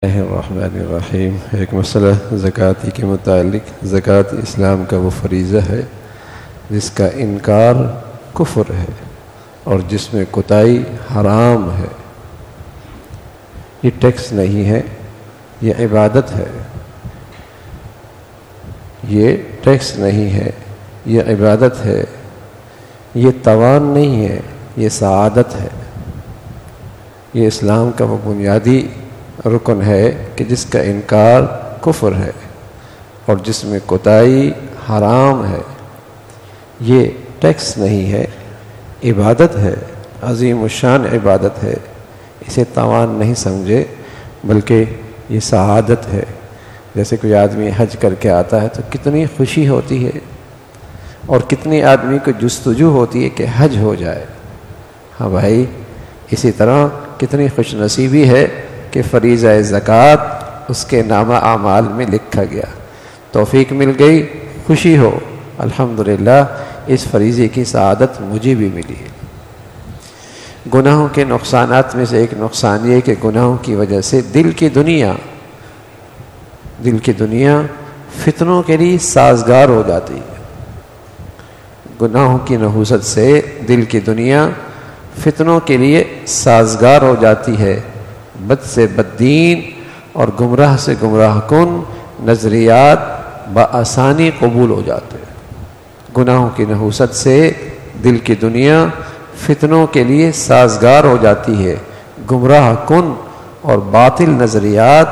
الرحمن الرحیم۔ ایک مسئلہ زکوٰۃ کے متعلق۔ زکوٰۃ اسلام کا وہ فریضہ ہے جس کا انکار کفر ہے اور جس میں کوتاہی حرام ہے۔ یہ ٹیکس نہیں ہے، یہ عبادت ہے۔ یہ ٹیکس نہیں ہے، یہ عبادت ہے۔ یہ توان نہیں ہے، یہ سعادت ہے۔ یہ اسلام کا وہ بنیادی رکن ہے کہ جس کا انکار کفر ہے اور جس میں کوتاہی حرام ہے۔ یہ ٹیکس نہیں ہے، عبادت ہے، عظیم الشان عبادت ہے۔ اسے تاوان نہیں سمجھے بلکہ یہ سعادت ہے۔ جیسے کوئی آدمی حج کر کے آتا ہے تو کتنی خوشی ہوتی ہے اور کتنی آدمی کو جستجو ہوتی ہے کہ حج ہو جائے۔ ہاں بھائی، اسی طرح کتنی خوش نصیبی ہے کہ فریضہ زکوٰۃ اس کے نامہ اعمال میں لکھا گیا۔ توفیق مل گئی، خوشی ہو، الحمدللہ اس فریضے کی سعادت مجھے بھی ملی ہے۔ گناہوں کے نقصانات میں سے ایک نقصان یہ کہ گناہوں کی وجہ سے دل کی دنیا فتنوں کے لیے سازگار ہو جاتی ہے۔ گناہوں کی نحوست سے دل کی دنیا فتنوں کے لیے سازگار ہو جاتی ہے۔ بد سے بددین اور گمراہ سے گمراہ کن نظریات بآسانی قبول ہو جاتے ہیں۔ گناہوں کی نحوست سے دل کی دنیا فتنوں کے لیے سازگار ہو جاتی ہے۔ گمراہ کن اور باطل نظریات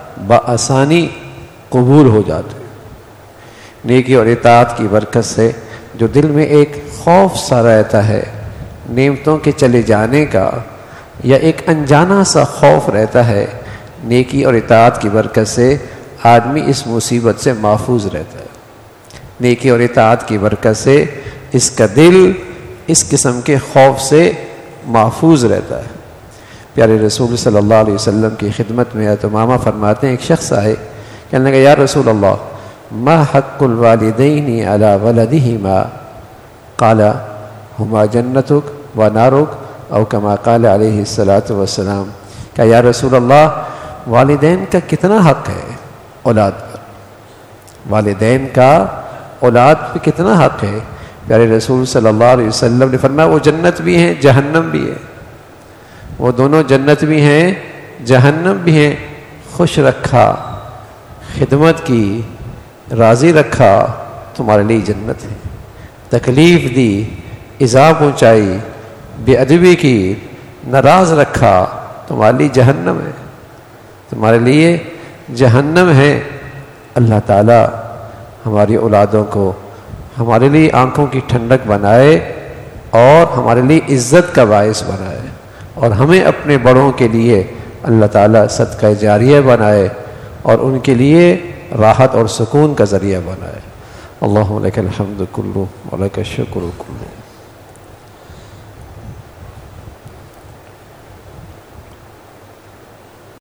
بآسانی قبول ہو جاتے ہیں۔ نیکی اور اطاعت کی برکت سے جو دل میں ایک خوف سا رہتا ہے نعمتوں کے چلے جانے کا، یا ایک انجانا سا خوف رہتا ہے، نیکی اور اطاعت کی برکت سے آدمی اس مصیبت سے محفوظ رہتا ہے۔ نیکی اور اطاعت کی برکت سے اس کا دل اس قسم کے خوف سے محفوظ رہتا ہے۔ پیارے رسول صلی اللہ علیہ وسلم کی خدمت میں امامہ فرماتے ہیں، ایک شخص آئے، کہنے لگا یا رسول اللہ ما حق الوالدین علی ولدہما؟ قال ہما جنتک و نارک او کما قال علیہ الصلاۃ والسلام۔ کہ یا رسول اللہ والدین کا کتنا حق ہے اولاد پر؟ والدین کا اولاد پہ کتنا حق ہے؟ پیارے رسول صلی اللہ علیہ وسلم نے فرمایا وہ جنت بھی ہیں، جہنم بھی ہے۔ وہ دونوں جنت بھی ہیں، جہنم بھی ہیں۔ خوش رکھا، خدمت کی، راضی رکھا، تمہارے لیے جنت ہے۔ تکلیف دی، ایذا پہنچائی، بے ادبی کی، ناراض رکھا، تمہارے لیے جہنم ہے، تمہارے لیے جہنم ہے۔ اللہ تعالی ہماری اولادوں کو ہمارے لیے آنکھوں کی ٹھنڈک بنائے اور ہمارے لیے عزت کا باعث بنائے، اور ہمیں اپنے بڑوں کے لیے اللہ تعالی صدقہ جاریہ بنائے اور ان کے لیے راحت اور سکون کا ذریعہ بنائے۔ اللہم لک الحمد کلہ و لک الشکر کلہ۔